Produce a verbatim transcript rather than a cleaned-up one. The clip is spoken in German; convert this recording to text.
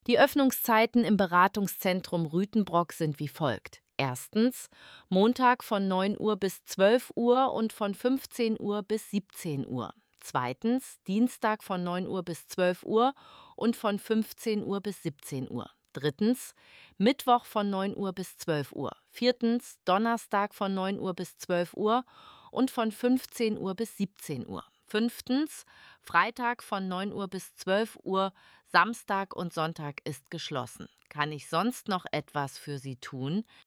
Die Öffnungszeiten im Beratungszentrum Rütenbrock sind wie folgt. Erstens Montag von neun Uhr bis zwölf Uhr und von fünfzehn Uhr bis siebzehn Uhr. Zweitens Dienstag von neun Uhr bis zwölf Uhr und von fünfzehn Uhr bis siebzehn Uhr. Drittens Mittwoch von neun Uhr bis zwölf Uhr. Viertens Donnerstag von neun Uhr bis zwölf Uhr und von fünfzehn Uhr bis siebzehn Uhr. Fünftens Freitag von neun Uhr bis zwölf Uhr, Samstag und Sonntag ist geschlossen. Kann ich sonst noch etwas für Sie tun?